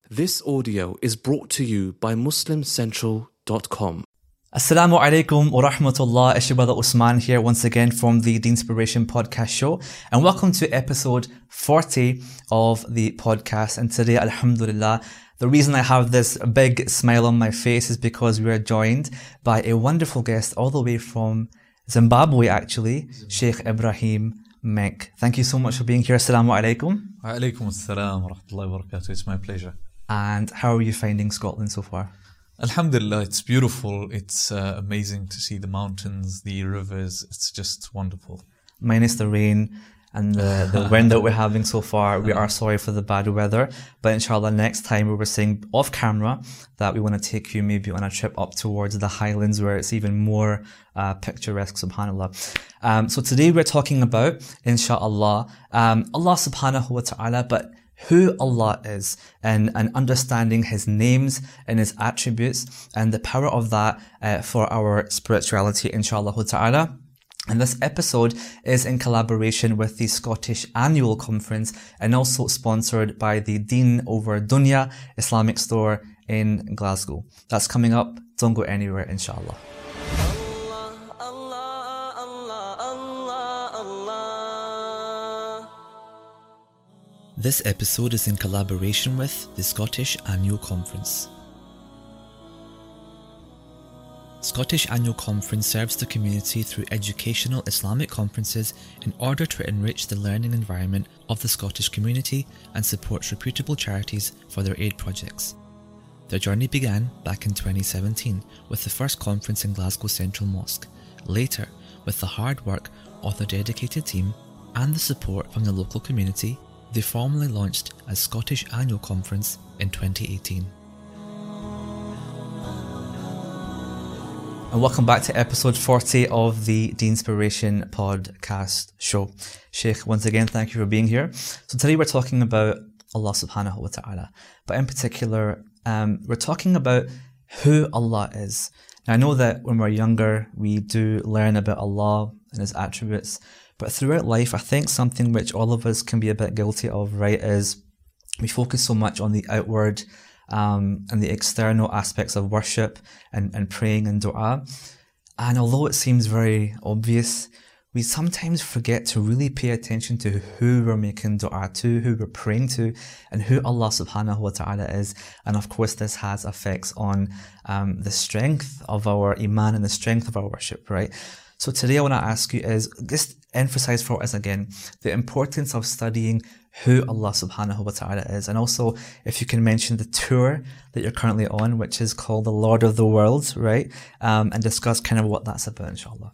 This audio is brought to you by MuslimCentral.com. Assalamu alaikum wa rahmatullah. It's your brother Usman here once again from the Inspiration Podcast Show, and welcome to episode 40 of the podcast. And today, alhamdulillah, the reason I have this big smile on my face is because we are joined by a wonderful guest all the way from Zimbabwe, actually, Sheikh Ibrahim Menk. Thank you so much for being here. Assalamu alaikum. Wa alaikum assalam wa rahmatullahi wa barakatuh. It's my pleasure. And how are you finding Scotland so far? Alhamdulillah, it's beautiful. It's amazing to see the mountains, the rivers. It's just wonderful. Minus the rain and the wind that we're having so far. We are sorry for the bad weather. But inshallah, next time we were saying off camera that we want to take you maybe on a trip up towards the Highlands where it's even more picturesque, subhanAllah. So today we're talking about, inshallah, Allah subhanahu wa ta'ala, but who Allah is and understanding His names and His attributes and the power of that for our spirituality, inshallah ta'ala. And this episode is in collaboration with the Scottish Annual Conference and also sponsored by the Deen Over Dunya Islamic Store in Glasgow. That's coming up. Don't go anywhere, inshallah. This episode is in collaboration with the Scottish Annual Conference. Scottish Annual Conference serves the community through educational Islamic conferences in order to enrich the learning environment of the Scottish community and supports reputable charities for their aid projects. Their journey began back in 2017 with the first conference in Glasgow Central Mosque. Later, with the hard work of their dedicated team and the support from the local community, they formally launched as Scottish Annual Conference in 2018. And welcome back to episode 40 of the Inspiration Podcast Show. Sheikh, once again, thank you for being here. So today we're talking about Allah subhanahu wa ta'ala, but in particular, we're talking about who Allah is. Now, I know that when we're younger, we do learn about Allah and His attributes, but throughout life, I think something which all of us can be a bit guilty of, right, is we focus so much on the outward and the external aspects of worship and praying and dua. And although it seems very obvious, we sometimes forget to really pay attention to who we're making dua to, who we're praying to, and who Allah subhanahu wa ta'ala is. And of course, this has effects on the strength of our iman and the strength of our worship, right? So today I want to ask you is, just emphasize for us again, the importance of studying who Allah subhanahu wa ta'ala is. And also, if you can mention the tour that you're currently on, which is called the Lord of the Worlds, right? And discuss kind of what that's about, inshallah.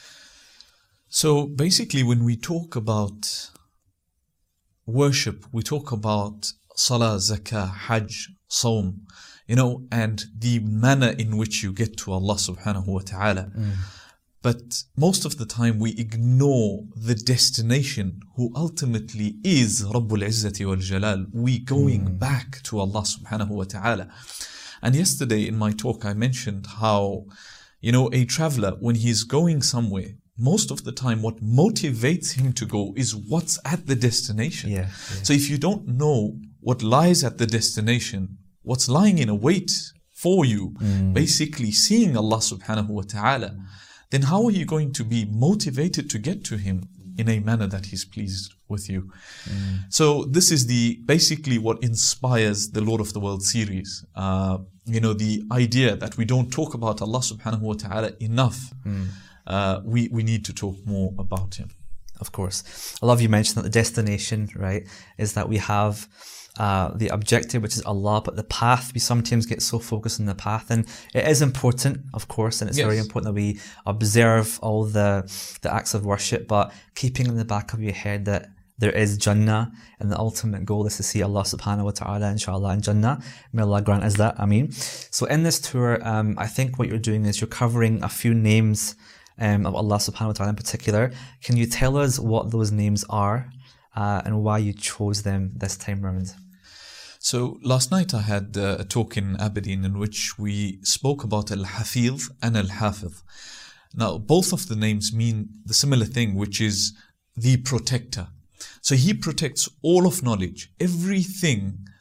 So basically, when we talk about worship, we talk about salah, zakah, hajj, sawm, and the manner in which you get to Allah subhanahu wa ta'ala. But most of the time we ignore the destination, who ultimately is Rabbul Izzati wal Jalal. We going back to Allah subhanahu wa ta'ala. And yesterday in my talk I mentioned how, a traveler, when he's going somewhere, most of the time what motivates him to go is what's at the destination. Yeah. So if you don't know what lies at the destination, what's lying in await for you, basically seeing Allah subhanahu wa ta'ala, then how are you going to be motivated to get to Him in a manner that He's pleased with you? So this is basically what inspires the Lord of the World series. The idea that we don't talk about Allah subhanahu wa ta'ala enough. We need to talk more about Him. Of course. I love you mentioned that the destination, right, is that we have the objective, which is Allah, but the path, we sometimes get so focused on the path, and it is important, of course, and it's very important that we observe all the acts of worship, but keeping in the back of your head that there is Jannah, and the ultimate goal is to see Allah subhanahu wa ta'ala, inshallah, in Jannah. May Allah grant us that, Ameen. So in this tour, I think what you're doing is you're covering a few names of Allah subhanahu wa ta'ala in particular. Can you tell us what those names are and why you chose them this time around? So last night I had a talk in Aberdeen in which we spoke about Al-Hafiz and Al-Hafiz. Now both of the names mean the similar thing, which is the protector. So He protects all of knowledge, everything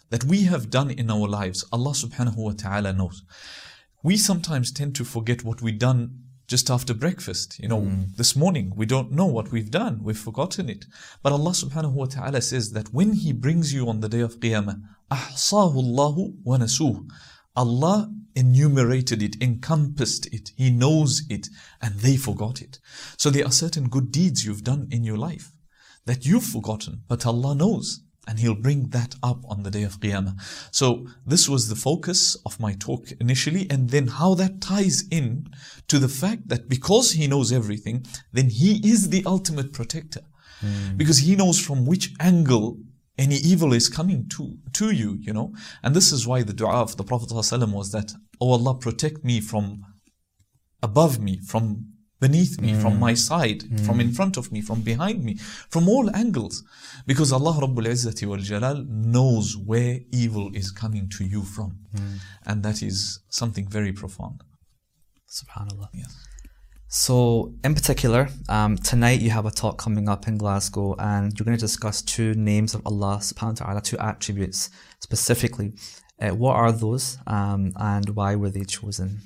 that we have done in our lives, Allah subhanahu wa ta'ala knows. We sometimes tend to forget what we've done just after breakfast. This morning, we don't know what we've done. We've forgotten it. But Allah subhanahu wa ta'ala says that when He brings you on the day of Qiyamah, أَحْصَاهُ اللَّهُ وَنَسُوهُ, Allah enumerated it, encompassed it, He knows it, and they forgot it. So there are certain good deeds you've done in your life that you've forgotten, but Allah knows, and He'll bring that up on the day of Qiyamah. So this was the focus of my talk initially, and then how that ties in to the fact that because He knows everything, then He is the ultimate protector. Because He knows from which angle any evil is coming to you, And this is why the dua of the Prophet ﷺ was that, "Oh Allah, protect me from above me, from beneath me, from my side, from in front of me, from behind me, from all angles." Because Allah Rabbul Izzati wal Jalal knows where evil is coming to you from. And that is something very profound. SubhanAllah. Yes. So, in particular, tonight you have a talk coming up in Glasgow, and you're going to discuss two names of Allah subhanahu wa ta'ala, two attributes specifically. What are those, and why were they chosen?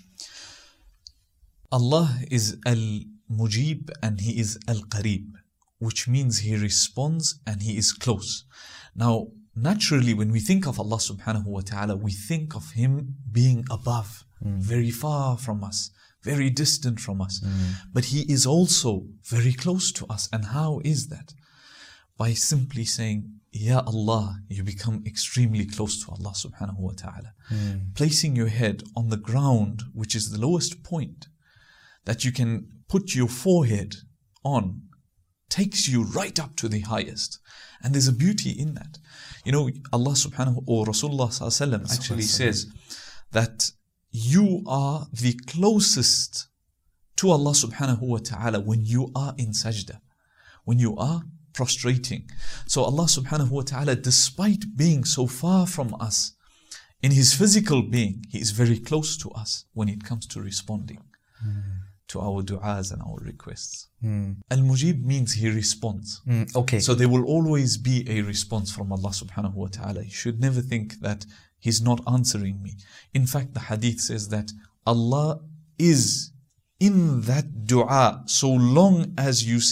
Allah is Al-Mujib and He is Al-Qareeb, which means He responds and He is close. Now, naturally, when we think of Allah subhanahu wa ta'ala, we think of Him being above, very far from us, very distant from us. But He is also very close to us. And how is that? By simply saying, Ya Allah, you become extremely close to Allah subhanahu wa ta'ala. Placing your head on the ground, which is the lowest point that you can put your forehead on, takes you right up to the highest. And there's a beauty in that. Allah subhanahu or Rasulullah sallallahu alaihi wasallam actually says that you are the closest to Allah subhanahu wa ta'ala when you are in sajda, when you are prostrating. So Allah subhanahu wa ta'ala, despite being so far from us in His physical being, He is very close to us when it comes to responding to our du'as and our requests. Al-Mujib means He responds. Okay. So there will always be a response from Allah subhanahu wa ta'ala. You should never think that He's not answering me. In fact, the hadith says that Allah is in that dua so long as you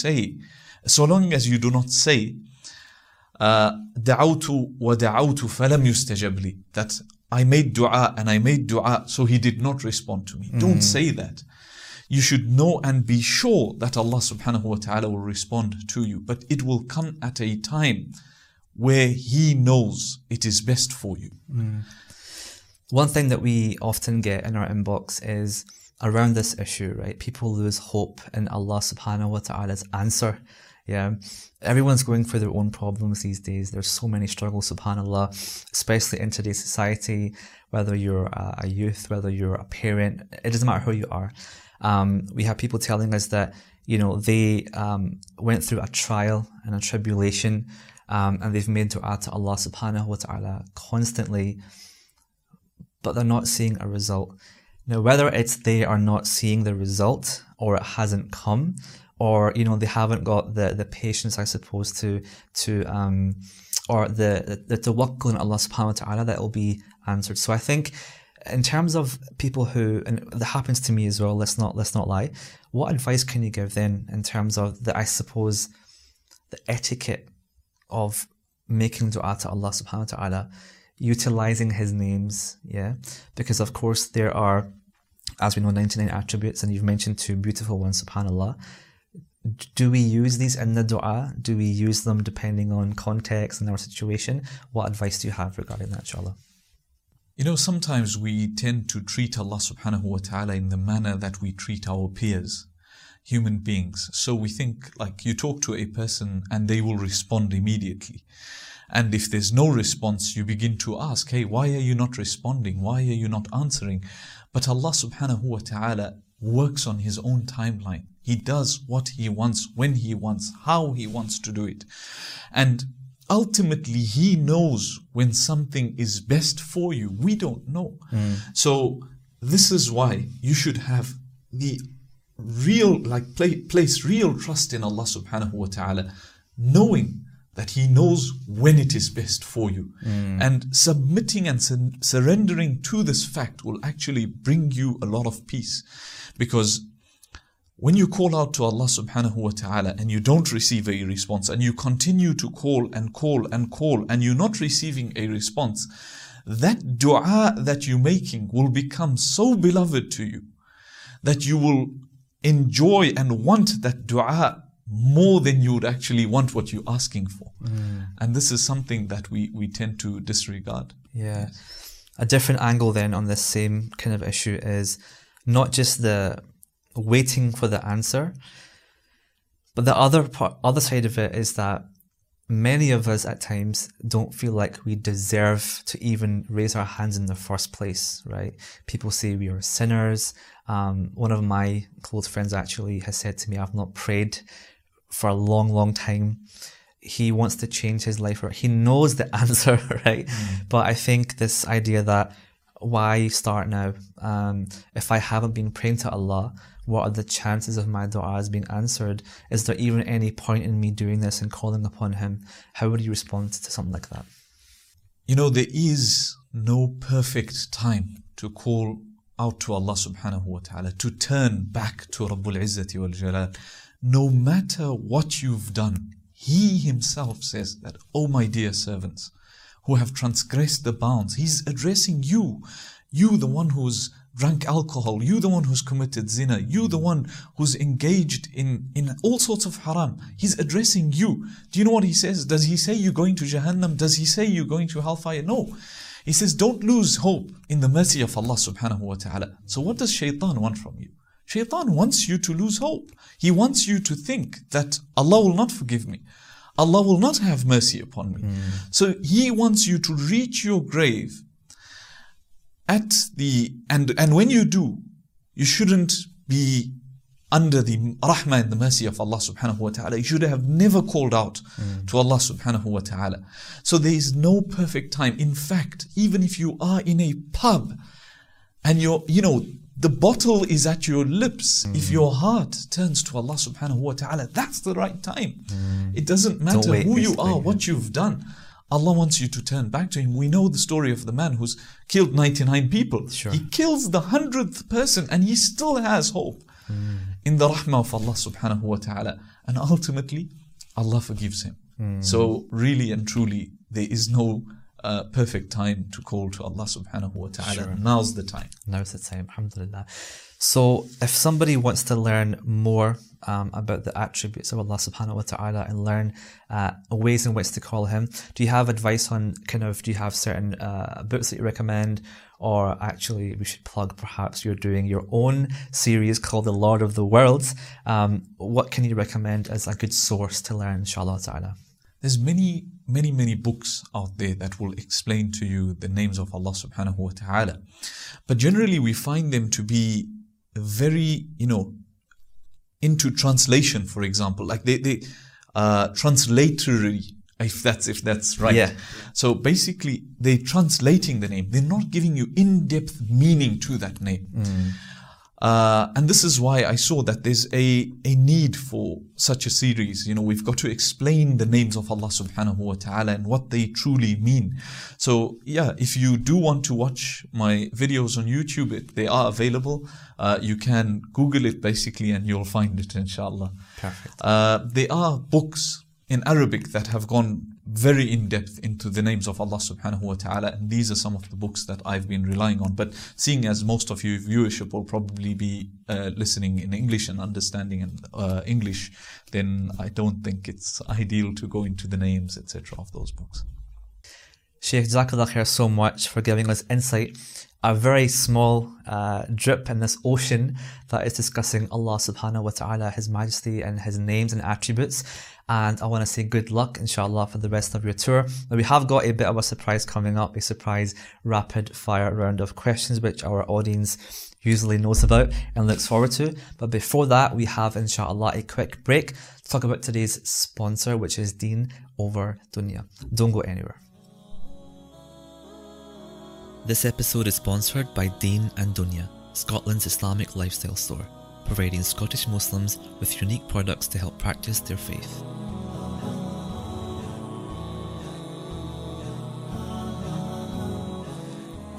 do not say, دعوت ودعوت فلم يستجب لي, that I made dua and I made dua so He did not respond to me. Don't say that. You should know and be sure that Allah subhanahu wa ta'ala will respond to you. But it will come at a time where He knows it is best for you. One thing that we often get in our inbox is around this issue, right? People lose hope in Allah subhanahu wa ta'ala's answer. Yeah. Everyone's going through their own problems these days. There's so many struggles, subhanAllah, especially in today's society, whether you're a youth, whether you're a parent, it doesn't matter who you are. We have people telling us that, they went through a trial and a tribulation, and they've made dua to Allah subhanahu wa ta'ala constantly, but they're not seeing a result. Now, whether it's they are not seeing the result, or it hasn't come, or they haven't got the patience, I suppose, or the tawakkul in Allah subhanahu wa ta'ala that will be answered. So I think in terms of people who, and that happens to me as well, let's not lie, what advice can you give then in terms of the etiquette of making dua to Allah subhanahu wa ta'ala, utilizing His names, yeah? Because of course there are, as we know, 99 attributes, and you've mentioned two beautiful ones, subhanAllah. Do we use these in the dua? Do we use them depending on context and our situation? What advice do you have regarding that, inshallah? Sometimes we tend to treat Allah subhanahu wa ta'ala in the manner that we treat our peers, human beings. So we think, like, you talk to a person and they will respond immediately. And if there's no response, you begin to ask, hey, why are you not responding? Why are you not answering? But Allah subhanahu wa ta'ala works on His own timeline. He does what He wants, when He wants, how He wants to do it. And ultimately, He knows when something is best for you. We don't know. So this is why you should have the real, place real trust in Allah subhanahu wa ta'ala, knowing that He knows when it is best for you. And submitting and surrendering to this fact will actually bring you a lot of peace. Because when you call out to Allah subhanahu wa ta'ala and you don't receive a response, and you continue to call and call and call and you're not receiving a response, that dua that you're making will become so beloved to you that you will enjoy and want that dua more than you would actually want what you're asking for. And this is something that we tend to disregard. Yeah. A different angle then on this same kind of issue is not just the waiting for the answer, but the other side of it is that many of us at times don't feel like we deserve to even raise our hands in the first place, right? People say we are sinners. One of my close friends actually has said to me, I've not prayed for a long, long time. He wants to change his life. He knows the answer, right? But I think this idea that why start now? If I haven't been praying to Allah, what are the chances of my du'as being answered? Is there even any point in me doing this and calling upon Him? How would you respond to something like that? You know, there is no perfect time to call out to Allah subhanahu wa ta'ala, to turn back to Rabbul Izzati wal Jalal. No matter what you've done, He Himself says that, oh my dear servants, who have transgressed the bounds. He's addressing you. You, the one who's drank alcohol. You, the one who's committed zina. You, the one who's engaged in all sorts of haram. He's addressing you. Do you know what He says? Does He say you're going to Jahannam? Does He say you're going to hellfire? No. He says, don't lose hope in the mercy of Allah subhanahu wa ta'ala. So what does shaitan want from you? Shaitan wants you to lose hope. He wants you to think that Allah will not forgive me. Allah will not have mercy upon me. So he wants you to reach your grave and when you do, you shouldn't be under the rahmah and the mercy of Allah subhanahu wa ta'ala. You should have never called out to Allah subhanahu wa ta'ala. So there is no perfect time. In fact, even if you are in a pub and the bottle is at your lips, if your heart turns to Allah subhanahu wa ta'ala, that's the right time. It doesn't matter who you are, what you've done. Allah wants you to turn back to Him. We know the story of the man who's killed 99 people. Sure. He kills the 100th person and he still has hope in the rahmah of Allah subhanahu wa ta'ala. And ultimately, Allah forgives him. So really and truly, there is no perfect time to call to Allah subhanahu wa ta'ala. Sure. Now's the time. Now's the time, alhamdulillah. So if somebody wants to learn more about the attributes of Allah subhanahu wa ta'ala and learn ways in which to call Him, do you have advice on do you have certain books that you recommend? Or actually, we should plug, perhaps you're doing your own series called The Lord of the Worlds. What can you recommend as a good source to learn, inshallah ta'ala? There's many books out there that will explain to you the names of Allah subhanahu wa ta'ala. But generally we find them to be very, into translation, for example. Like they translatory, if that's right. Yeah. So basically they're translating the name. They're not giving you in-depth meaning to that name. And this is why I saw that there's a need for such a series. We've got to explain the names of Allah subhanahu wa ta'ala and what they truly mean. So yeah, if you do want to watch my videos on YouTube, they are available. You can Google it basically and you'll find it, inshallah. Perfect. There are books in Arabic that have gone very in-depth into the names of Allah subhanahu wa ta'ala, and these are some of the books that I've been relying on. But seeing as most of your viewership will probably be listening in English and understanding English, then I don't think it's ideal to go into the names, etc. of those books. Shaykh, Jazakallah khair so much for giving us insight. A very small drip in this ocean that is discussing Allah subhanahu wa ta'ala, His majesty and His names and attributes. And I want to say good luck, inshallah, for the rest of your tour. Now, we have got a bit of a surprise coming up, a surprise rapid fire round of questions, which our audience usually knows about and looks forward to. But before that, we have, inshallah, a quick break to talk about today's sponsor, which is Deen over Dunya. Don't go anywhere. This episode is sponsored by Deen and Dunya, Scotland's Islamic lifestyle store, providing Scottish Muslims with unique products to help practice their faith.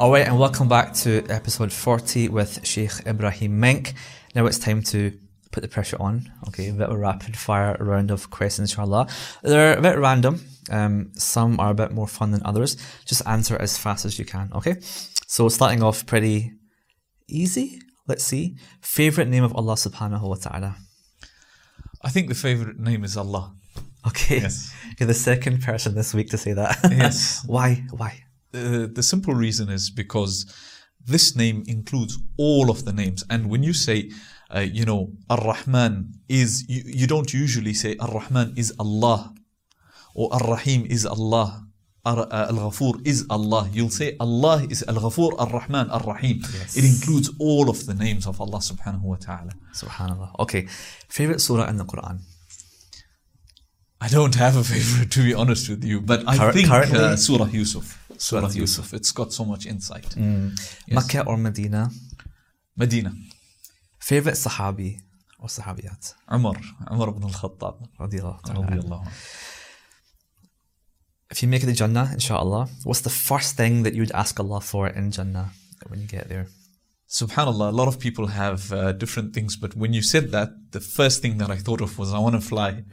All right, and welcome back to episode 40 with Sheikh Ibrahim Menk. Now it's time to put the pressure on. Okay, a bit of a rapid fire round of questions, inshallah. They're a bit random. Some are a bit more fun than others. Just answer as fast as you can, okay? So starting off pretty easy. Let's see. Favorite name of Allah subhanahu wa ta'ala? I think the favorite name is Allah. Okay. Yes. You're the second person this week to say that. Yes. Why? The simple reason is because this name includes all of the names. And when you say, Ar-Rahman is, you don't usually say Ar-Rahman is Allah or Ar-Rahim is Allah. Al-Ghafur is Allah. You'll say Allah is Al-Ghafur, Ar-Rahman, Ar-Rahim. Yes. It includes all of the names of Allah subhanahu wa ta'ala. Subhanallah. Okay. Favorite surah in the Quran? I don't have a favorite, to be honest with you, but I think currently? Surah Yusuf. Surah Yusuf. It's got so much insight. Yes. Makkah or Medina? Medina. Favorite Sahabi or Sahabiyat? Umar ibn al-Khattab. Radiyallahu ta'ala. Radiyallahu anhu. If you make it to Jannah, inshallah, what's the first thing that you'd ask Allah for in Jannah when you get there? Subhanallah, a lot of people have different things, but when you said that, the first thing that I thought of was I want to fly.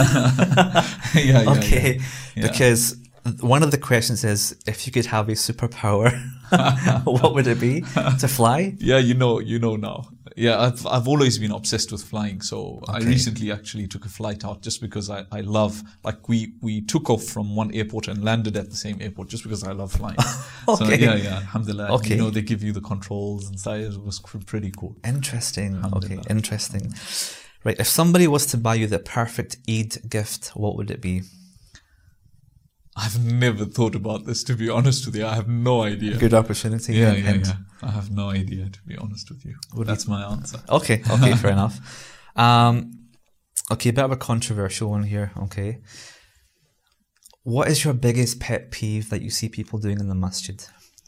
Okay, because one of the questions is, if you could have a superpower, what would it be? To fly? Yeah, you know now. Yeah, I've always been obsessed with flying. So I recently actually took a flight out just because I love, like we took off from one airport and landed at the same airport just because I love flying. Okay. So yeah, alhamdulillah. Okay. They give you the controls and stuff. It was pretty cool. Interesting. Okay, interesting. Right, if somebody was to buy you the perfect Eid gift, what would it be? I've never thought about this, to be honest with you. I have no idea. Good opportunity. Yeah. I have no idea, to be honest with you. That's my answer. Okay, fair enough. Okay, a bit of a controversial one here, okay. What is your biggest pet peeve that you see people doing in the masjid?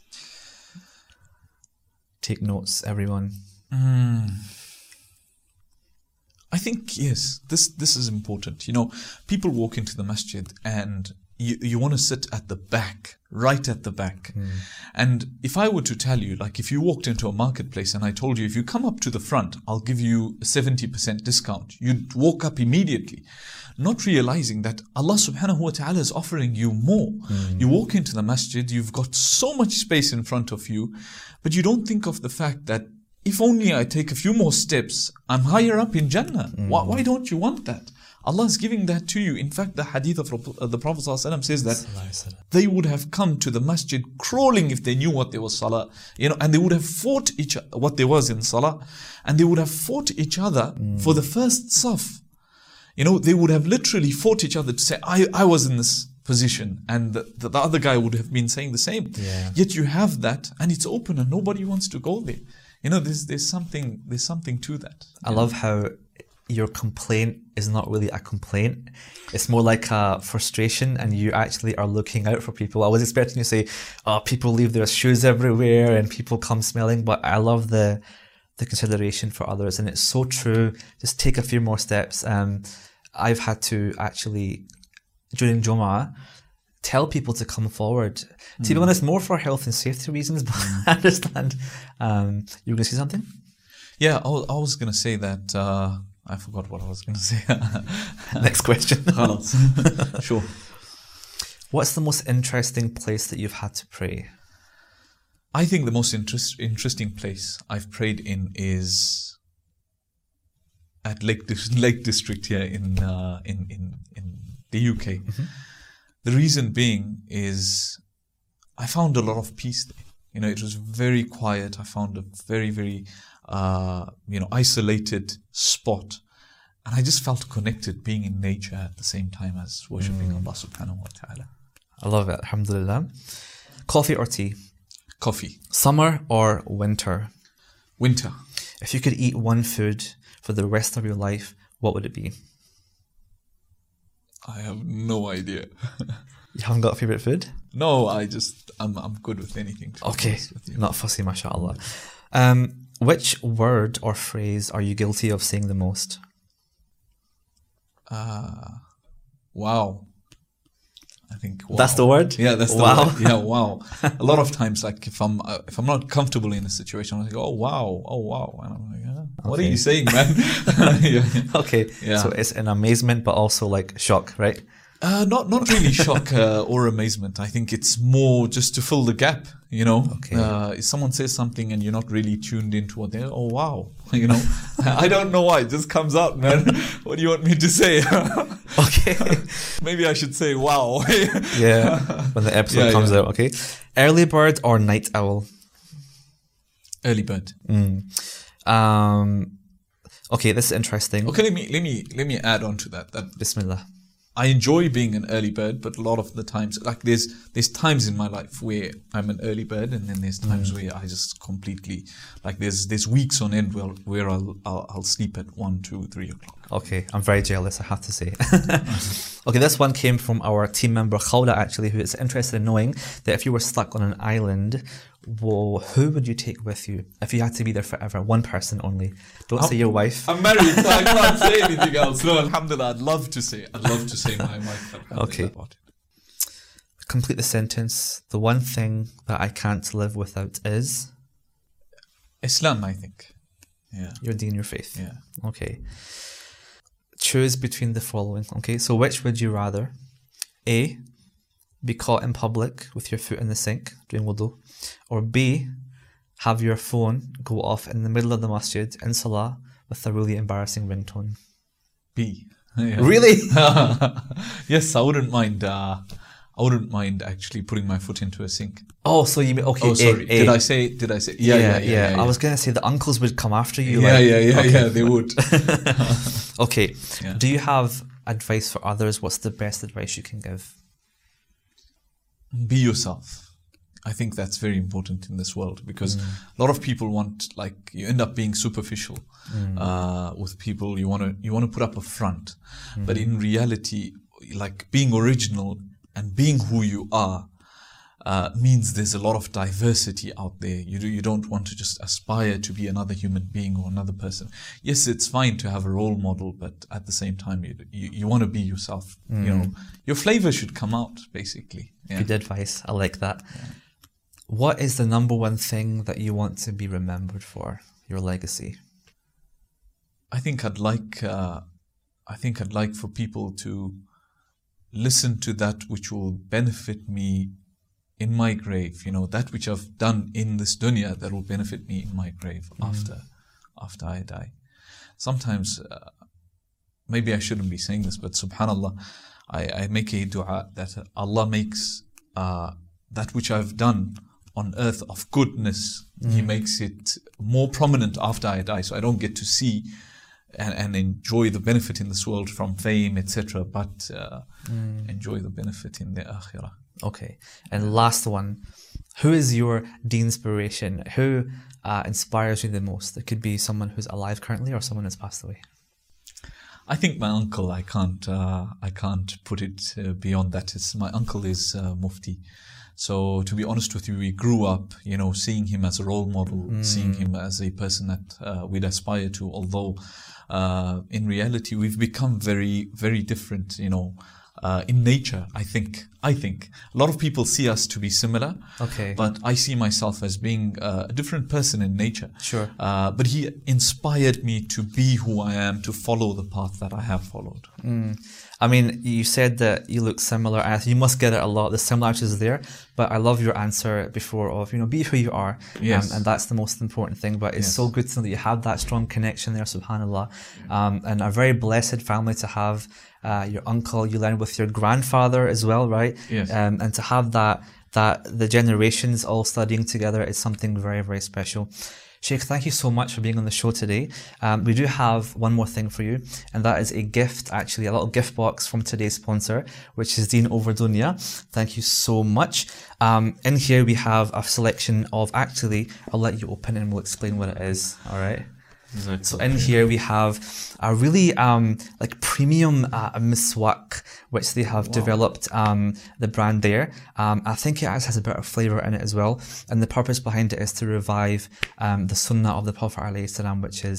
Take notes, everyone. I think, yes, this is important. People walk into the masjid and you want to sit at the back, right at the back. And if I were to tell you, like if you walked into a marketplace and I told you, if you come up to the front, I'll give you a 70% discount, you'd walk up immediately, not realizing that Allah subhanahu wa ta'ala is offering you more. You walk into the masjid, you've got so much space in front of you, but you don't think of the fact that if only I take a few more steps, I'm higher up in Jannah. Why don't you want that? Allah is giving that to you. In fact, the hadith of the Prophet ﷺ says that they would have come to the masjid crawling if they knew what there was salah, and they would have fought what there was in salah, and they would have fought each other for the first saf. They would have literally fought each other to say, I was in this position, and the other guy would have been saying the same. Yeah. Yet you have that, and it's open, and nobody wants to go there. There's something to that. I love how your complaint is not really a complaint. It's more like a frustration, and you actually are looking out for people. I was expecting you to say, people leave their shoes everywhere and people come smelling, but I love the consideration for others, and it's so true. Just take a few more steps. I've had to actually, during Jumu'ah, tell people to come forward. To be honest, more for health and safety reasons, but I understand. You were going to say something? Yeah, I was going to say that... I forgot what I was going to say. Next question. Sure. What's the most interesting place that you've had to pray? I think the most interesting place I've prayed in is at Lake District here in the UK. Mm-hmm. The reason being is I found a lot of peace there. It was very quiet. I found a very, very isolated spot. And I just felt connected being in nature at the same time as worshipping Allah subhanahu wa ta'ala. I love it, alhamdulillah. Coffee or tea? Coffee. Summer or winter? Winter. If you could eat one food for the rest of your life, what would it be? I have no idea. You haven't got a favorite food? No, I'm good with anything. Okay, not fussy, mashallah. Which word or phrase are you guilty of saying the most? Wow. I think wow. That's the word? Yeah, that's the wow. word. Yeah, wow. A lot of times, like if I'm not comfortable in a situation, I'm like, oh wow, and I'm like, what are you saying, man? Yeah. Okay, Yeah. so it's an amazement, but also like shock, right? Not really shock or amazement. I think it's more just to fill the gap, you know. Okay. If someone says something and you're not really tuned into what they're, oh wow, you know. I don't know why, it just comes out, man. What do you want me to say? Okay. Maybe I should say wow. Yeah, when the episode comes out, okay. Early bird or night owl? Early bird. Okay, this is interesting. Okay, let me add on to that. Bismillah. I enjoy being an early bird, but a lot of the times, like there's times in my life where I'm an early bird, and then there's times where I just completely, like there's weeks on end where I'll sleep at 1, 2, 3 o'clock. Okay, I'm very jealous, I have to say. Okay, this one came from our team member Khawla, actually, who is interested in knowing that if you were stuck on an island, who would you take with you if you had to be there forever? One person only. Don't say your wife. I'm married, so I can't say anything else. No, alhamdulillah, I'd love to say my wife. Okay. Complete the sentence. The one thing that I can't live without is? Islam, I think. Yeah. Your deen, your faith. Yeah. Okay. Choose between the following. Okay, so which would you rather? A, be caught in public with your foot in the sink doing wudu, or B, have your phone go off in the middle of the masjid in salah with a really embarrassing ringtone? B. Yeah. Really? Yes, I wouldn't mind. I wouldn't mind actually putting my foot into a sink. Oh, so you mean okay? Oh, sorry. A. Did I say? Yeah. I was gonna say the uncles would come after you. Yeah. They would. Okay. Yeah. Do you have advice for others? What's the best advice you can give? Be yourself. I think that's very important in this world, because a lot of people you end up being superficial with people. You want to put up a front, but in reality, like being original and being who you are means there's a lot of diversity out there. You don't want to just aspire to be another human being or another person. Yes, it's fine to have a role model, but at the same time, you want to be yourself. You know, your flavor should come out, basically. Yeah. Good advice. I like that. Yeah. What is the number one thing that you want to be remembered for? Your legacy. I think I'd like for people to listen to that which will benefit me in my grave. You know, that which I've done in this dunya that will benefit me in my grave after I die. Sometimes, maybe I shouldn't be saying this, but subhanallah, I make a dua that Allah makes that which I've done on earth of goodness, He makes it more prominent after I die, so I don't get to see and enjoy the benefit in this world from fame, etc., but enjoy the benefit in the akhirah. Okay. And last one, who is your inspiration? Who inspires you the most? It could be someone who's alive currently or someone who's passed away. I think my uncle. I can't put it beyond that. My uncle is Mufti. So to be honest with you, we grew up, you know, seeing him as a role model, seeing him as a person that we'd aspire to. Although in reality, we've become very, very different, you know. In nature, I think a lot of people see us to be similar. Okay. But I see myself as being a different person in nature. Sure. But he inspired me to be who I am, to follow the path that I have followed. I mean, you said that you look similar. You must get it a lot. The similarities are there. But I love your answer before of, you know, be who you are. Yes. And that's the most important thing. But it's so good to know that you have that strong connection there, subhanAllah. And a very blessed family to have. Your uncle, you learned with your grandfather as well, right? Yes. And to have that the generations all studying together is something very, very special. Sheikh, thank you so much for being on the show today. We do have one more thing for you, and that is a gift, actually, a little gift box from today's sponsor, which is Deen Over Dunya. Thank you so much. In here we have a selection of, actually, I'll let you open it and we'll explain what it is, all right? So in here we have a really like premium miswak, which they have developed, the brand there. I think it actually has a bit of flavour in it as well. And the purpose behind it is to revive the sunnah of the Prophet ﷺ, which is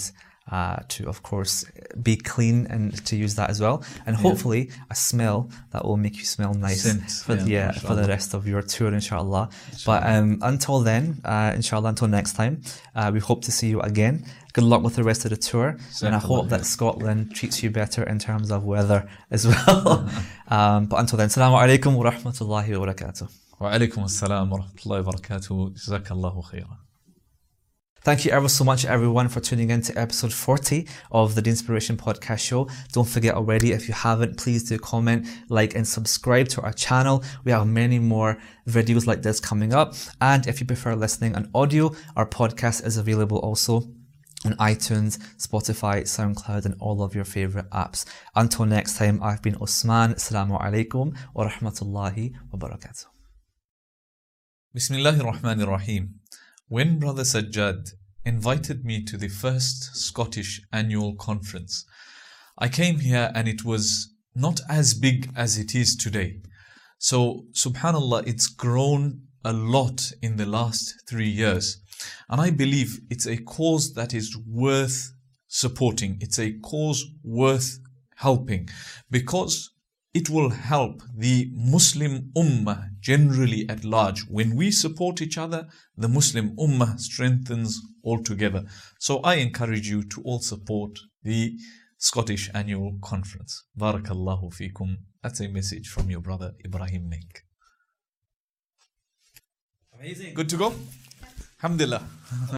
to, of course, be clean and to use that as well. And hopefully a smell that will make you smell nice for the rest of your tour, inshallah. But until then, inshallah, until next time, we hope to see you again. Good luck with the rest of the tour. And I hope that Scotland treats you better in terms of weather as well. But until then, Assalamu alaikum wa rahmatullahi wa barakatuh. Wa alaikum assalam wa rahmatullahi wa barakatuh. Jazakallahu khairan. Thank you ever so much, everyone, for tuning in to episode 40 of the Deenspiration Podcast Show. Don't forget already, if you haven't, please do comment, like, and subscribe to our channel. We have many more videos like this coming up. And if you prefer listening on audio, our podcast is available also on iTunes, Spotify, SoundCloud, and all of your favorite apps. Until next time, I've been Osman. Assalamu alaikum wa rahmatullahi wa barakatuh. Bismillahir Rahmanir Rahim. When Brother Sajjad invited me to the first Scottish annual conference, I came here and it was not as big as it is today. So, subhanallah, it's grown a lot in the last 3 years. And I believe it's a cause that is worth supporting. It's a cause worth helping because it will help the Muslim Ummah generally at large. When we support each other, the Muslim Ummah strengthens altogether. So I encourage you to all support the Scottish Annual Conference. Barakallahu feekum. That's a message from your brother Ibrahim Ning. Amazing. Good to go? Alhamdulillah.